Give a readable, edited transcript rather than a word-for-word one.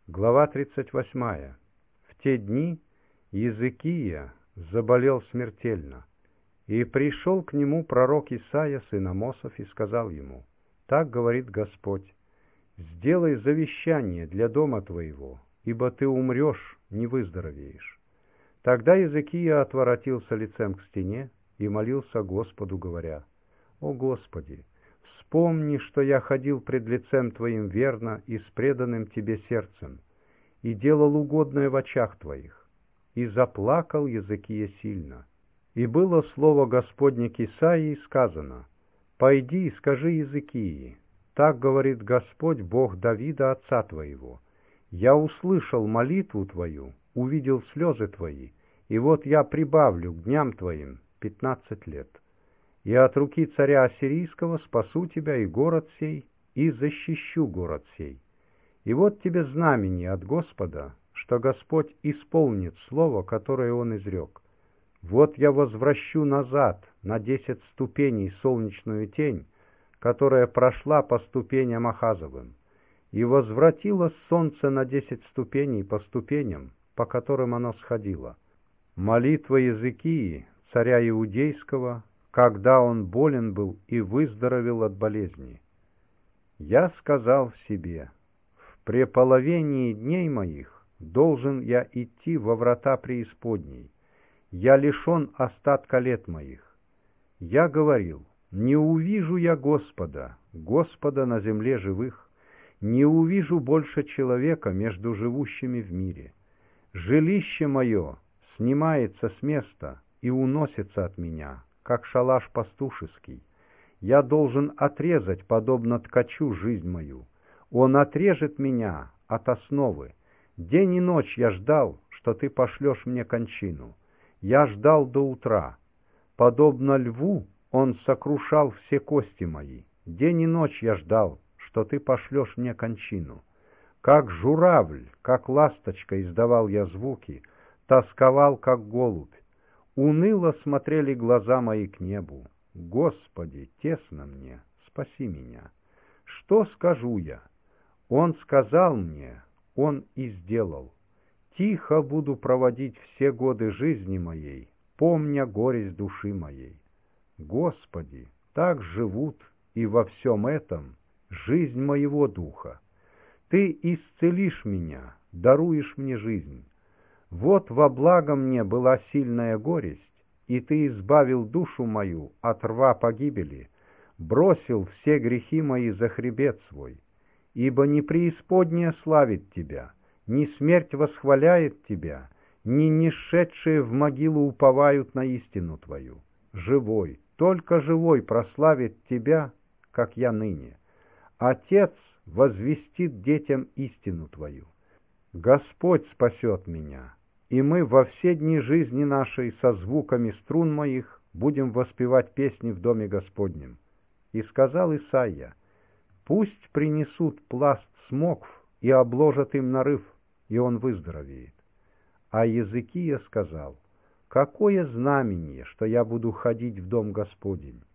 Глава 38. В те дни Иезекия заболел смертельно, и пришел к нему пророк Исаия, сын Амосов, и сказал ему: «Так говорит Господь: сделай завещание для дома твоего, ибо ты умрешь, не выздоровеешь». Тогда Иезекия отворотился лицем к стене и молился Господу, говоря: «О Господи, вспомни, что я ходил пред лицем Твоим верно и с преданным Тебе сердцем, и делал угодное в очах Твоих». И заплакал Иезекия сильно. И было слово Господне к Исаии сказано: «Пойди и скажи Иезекии: так говорит Господь, Бог Давида, отца твоего: я услышал молитву твою, увидел слезы твои, и вот я прибавлю к дням твоим 15 лет. И от руки царя ассирийского спасу тебя и город сей, и защищу город сей. И вот тебе знамение от Господа, что Господь исполнит слово, которое Он изрек. Вот я возвращу назад на 10 ступеней солнечную тень, которая прошла по ступеням Ахазовым, и возвратилось солнце на 10 ступеней по ступеням, по которым оно сходило». Молитва Иезекии, царя Иудейского, когда он болен был и выздоровел от болезни. «Я сказал в себе: в преполовении дней моих должен я идти во врата преисподней. Я лишен остатка лет моих. Я говорил: не увижу я Господа, Господа на земле живых, не увижу больше человека между живущими в мире. Жилище мое снимается с места и уносится от меня, как шалаш пастушеский. Я должен отрезать, подобно ткачу, жизнь мою. Он отрежет меня от основы. День и ночь я ждал, что ты пошлешь мне кончину. Я ждал до утра. Подобно льву он сокрушал все кости мои. День и ночь я ждал, что ты пошлешь мне кончину. Как журавль, как ласточка издавал я звуки, тосковал, как голубь. Уныло смотрели глаза мои к небу. Господи, тесно мне, спаси меня. Что скажу я? Он сказал мне, Он и сделал. Тихо буду проводить все годы жизни моей, помня горесть души моей. Господи, так живут и во всем этом жизнь моего духа. Ты исцелишь меня, даруешь мне жизнь. Вот во благо мне была сильная горесть, и ты избавил душу мою от рва погибели, бросил все грехи мои за хребет свой. Ибо ни преисподняя славит тебя, ни смерть восхваляет тебя, ни нишедшие в могилу уповают на истину твою. Живой, только живой прославит тебя, как я ныне. Отец возвестит детям истину твою. Господь спасет меня, и мы во все дни жизни нашей со звуками струн моих будем воспевать песни в доме Господнем. И сказал Исаия: пусть принесут пласт смокв и обложат им нарыв, и он выздоровеет. А Иезекия сказал: какое знамение, что я буду ходить в дом Господень?